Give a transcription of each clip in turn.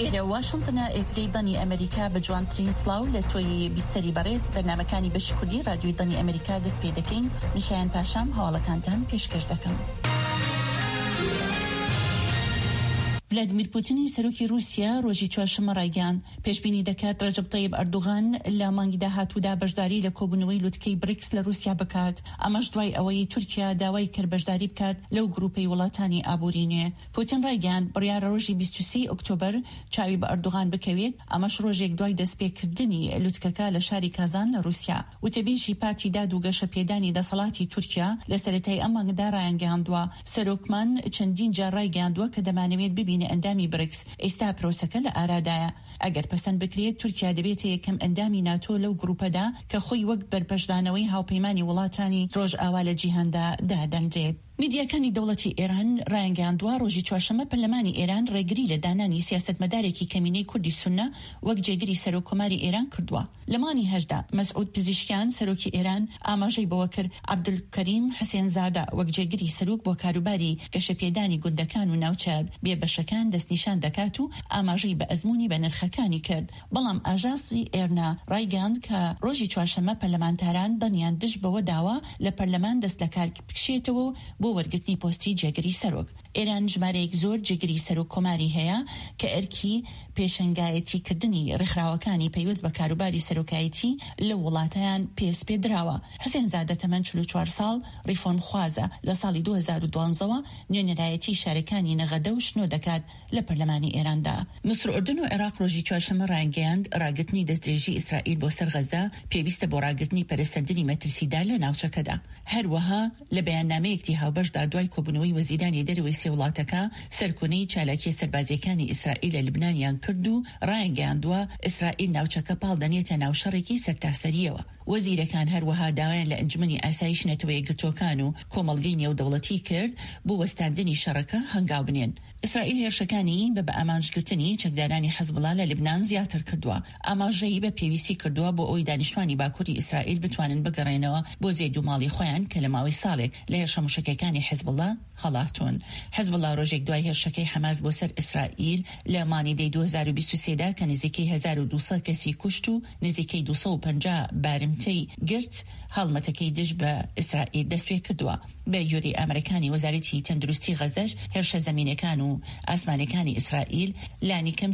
ئێرە واشنتنە ئێزگەی دەنی ئەمریکا بە جوانترین سلااو لە تۆی بیستەری بەڕێز بەرنامەکانی بەشی کوردی رادیۆی دەنی ئەمریکا دەست پێ دەکەین. نیشایان پاشام هەواڵەکانتان پێشکەش دەکەم. ڤلادیمیر پوتینی سەرۆکی رووسیا ڕۆژی چوارشەممە ڕایگەیاند پێشبینی دەکات ڕەجەب طەیب ئەردۆغان لە مانگی داهاتوودا بەشداری لە کۆبوونەوەی لوتکەی بریکس لە رووسیا بکات. ئەمەش دوای ئەوەی تورکیا داوای کرد بەشداری بکات لەو گروپەی وڵاتانی ئابووری نوێ. پوتین ڕایگەیاند بڕیارە ڕۆژی 23 ئۆکتۆبەر چاوی بە ئەردۆغان بکەوێت. ئەمەش ڕۆژێک دوای دەستپێکردنی لوتکەکە لە شاری کازان لە رووسیا. وتەبێژی پارتی داد و گەشەپێدانی دەسەڵاتی تورکیا لە سەرەتای ئەم مانگدا ڕایگەیاندووە. سەرۆکمان چەندین جار ڕایگەیاندووە کە دەمانەوێت ببینێت ئەندامی بریکس ئێستا پرۆسەکە لە ئارادایە. ئەگەر پەسەند بکرێت تورکیا دەبێت یەکەم ئەندامی ناتۆ لەو گروپەدا کە خۆی وەک بەرپەشدانەوەی هاوپەیمانی وڵاتانی ڕۆژئاوا لە جیهاندا دادەنرێت. میدیاکانی دەوڵەتی ئێران ڕایگەیاندووە ڕۆژی چوارشەممە پەرلەمانی ئێران ڕێگری لە دانانی سیاسەتمەدارێکی کەمینەی کوردی سونە وەک جێگیری سەرۆکۆماری ئێران کردووە. لە مانی هەژدا مەسعود پزیشکیان سەرۆکی ئێران ئاماژەی بەوە کرد عەبدولکەریم حسێنزادە وەک جێگیری سەرۆک بۆ کاروباری گەشەپێدانی گوندەکان و ناوچە بێبەشەکان دەستنیشان دەکات و ئاماژەی بە ئەزموونی بە نرخەکانی کرد. بەڵام ئاژانسی ئێرنا ڕایگەیاند کە ڕۆژی چوارشەممە پەرلەمانتاران دەنیان دژ بەوە داوە لە پەرلەمان دەست لە کار بکشێتەوە بۆ وەرگرتنی پۆستی جێگیری سەرۆک. ئێران ژمارەیەک زۆر جێگیری سەرۆک کۆماری هەیە کە ئەرکی پێشنگایەتیکردنی ڕێکخراوەکانی پەیوەست بە کاروباری سەرۆکایەتی لە وڵاتیان پێدراوە. حسێنزادە تەمەن 44 ساڵ ریفۆرمخوازە لە ساڵی 2012ەوە نوێنەرایەتی شارەکانی نەغەدە و شنۆ دەکات لە پەرلەمانی ئێراندا. مسر ئوردن و عێراق ڕۆژی چوارشەممە ڕایگەیاند ڕاگرتنی دەستدرێژی ئیسرائیل بۆ سەر غەزە پێویستە بۆ ڕاگرتنی پەرەسەندنی مەترسیدار لە ناوچەکەدا. هەروەها لە بەیاننامەیەکی هاوبەشدا دوای کۆبوونەوەی وەزیرانی دەرەوەی سێ وڵاتەکە سەرکۆنەی چالاکی سەربازیەکانی ئیسرائیل لە لبنانیان کرد و ڕایگەیاندووە ئیسرائیل ناوچەکە پاڵ دەنێتە ناوشەڕێکی سەرتاسەریەوە. وەزیرەکان هەروەها داوایان لە ئەنجومەنی ئاسایش نەتەوەی یەکگرتووەکان و کۆمەڵگەی نێودەوڵەتی کرد بۆ وەستاندنی شەڕەکە هەنگاو بنێن. ئیسرائیل هێرشەکانی بە ئامانجگرتنی چەکدارانی حەزبڵا لە لبنان زیاتر کردووە. ئاماژەی بە پێویستی کردووە بۆ ئەوی دانیشتوانی باکووری ئیسرائیل بتوانن بگەڕێنەوە بۆ زێدوماڵی خۆیان کە لە ماوەی ساڵێک لە هێرشە موشکەکانی حەزبڵا هەڵاتون. حەزبڵا ڕۆژێک دوای هێرشەکەی حەماس بۆ سەر ئیسرائیل لە مانیدەی 2023دا کە نزیکەی 1200 کەسی کوشت و نزیکەی 250 بارمتەی گرت هەڵمەتەکەی دژ بە ئیسرائیل دەست پێ کردووە. بە یۆری ئەمریکانی وەزارەتی تەندروستی غەزەش هێرشە زەمینەکان و ئاسمانەکانی ئیسرائیل لانی کەم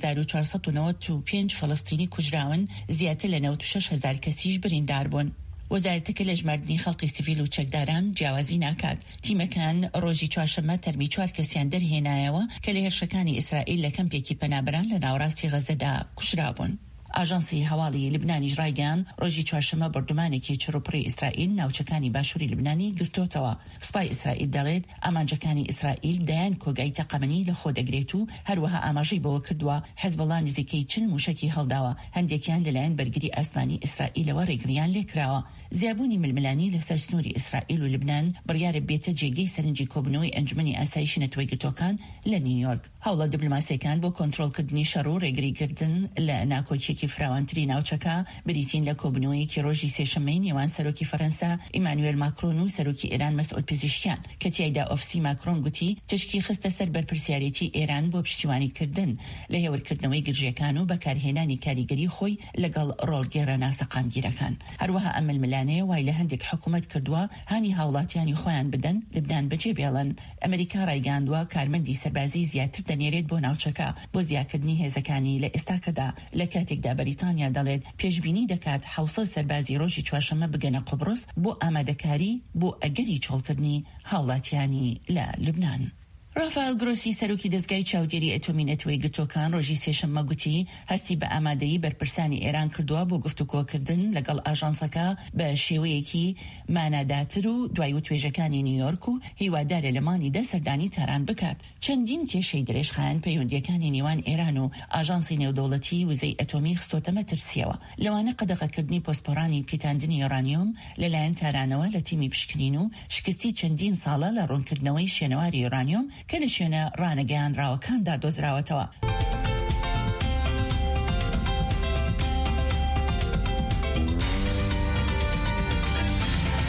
41495 فەڵەستینی کوژراون، زیاتر لە 96,000 کەسیش بریندار بوون. وەزارەتەکە لە ژماردنی خەڵقی سیڤیل و چەکداران جیاوازی ناکات. تیمەکان ڕۆژی چوارشەممە تەرمی 4 کەسیان دەرهێنایەوە کە لە هێرشەکانی ئیسرائیل لە کەمپێکی پەنابەران لە ناوەڕاستی غەزەدا کوژرابوون. ئاژانسی هەواڵی لبنانی ڕایگەیاند ڕۆژی چوارشەممە بەردومانێکی چڕوپڕی ئیسرائیل ناوچەکانی باشووری لبنانی گرتوتەوە. سوپای ئیسرائیل دەڵێت ئامانجەکانی ئیسرائیل دەیان کۆگای تەقەمەنی لە خۆ دەگرێت و هەروەها ئاماژەی بەوە کردووە حەزبڵا نزیکەی 40 موشکی هەڵداوە. هەندێکیان لەلایەن بەرگری ئاسمانی ئیسرائیلەوە ڕێگریان لێکراوە. زیابوونی ململانی لەسەر سنووری ئیسرائیل و لبنان بڕیارە بێتە جێگەی سەرنجی کۆبنەوەی ئەنجومەنی ئاسایش نەتەوەی گرتوەکان لە نیویۆرک. هەوڵە دیپلۆماسیەکان بۆ کۆنتڕۆڵکردنی شەڕ و ڕێگریکردن لە ناکۆکیەکی فراوانتری ناوچەکە بریتین لە کۆبنەوەیەکی ڕۆژی سێشەممەی نێوان سەرۆکی فەرەنسا ئیمانوێل ماکرۆن و سەرۆکی ئێران مەسعود پزیشکیان کە تیایدا ئۆفیسی ماکرۆن گوتی تشکی خستە سەر بەرپرسیارەتی ئێران بۆ پشتیوانیکردن لە هێورکردنەوەی گرژیەکان و بەکارهێنانی کاریگەری خۆی لەگەڵ ڕۆڵگێرە ناسەقامگیرەکان. هەروەها ئەم ململانەیە وای لە هەندێک حکوومەت کردووە هانی هاوڵاتیانی خۆیان بدەن لبنان بەجێ بێڵن. ئەمریکا ڕایگەیاندووە کارمەندی سەربازی زیاتر دەنێرێت بۆ ناوچەکە بۆ زیادکردنی هێزەکانی لە ئێستاکەدا. لە کاتێکدا بەریتانیا دەڵێت پێشبینی دەکات 700 سەربازی ڕۆژی چوارشەممە بگەنە قوبڕس بۆ ئامادەکاری بۆ ئەگەری چۆڵکردنی هاوڵاتیانی لە لبنان. رافائل گرۆسی سەرۆکی دەستگای چاودێری ئەتۆمی نەتەوەی گرتوەکان ڕۆژی سێشەممە گوتی هەستی بە ئامادەیی بەرپرسانی ئێران کردووە بۆ گفتوگۆکردن لەگەڵ ئاژانسەکە بە شێوەیەکی ماناداتر و دوای وتوێژەکانی نیویۆرک و هیوادارە لە مانیدا سەردانی تاران بکات. چەندین کێشەی درێژخایەن پەیوەندیەکانی نێوان ئێران و ئاژانسی نێودەوڵەتی وزەی ئەتۆمی خستۆتە مەترسیەوە. لەوانە قەدەغەکردنی پۆسپۆرانی پیتاندنی یۆرانیۆم لەلایەن تارانەوە لە تیمی پشکنین و شکستی چەندین ساڵە لە ڕوونکردنەوەی شوێنەواری یۆرانیۆم کە لە شوێنە ڕانەگەیاندراوەکاندا دۆزراوەتەوە.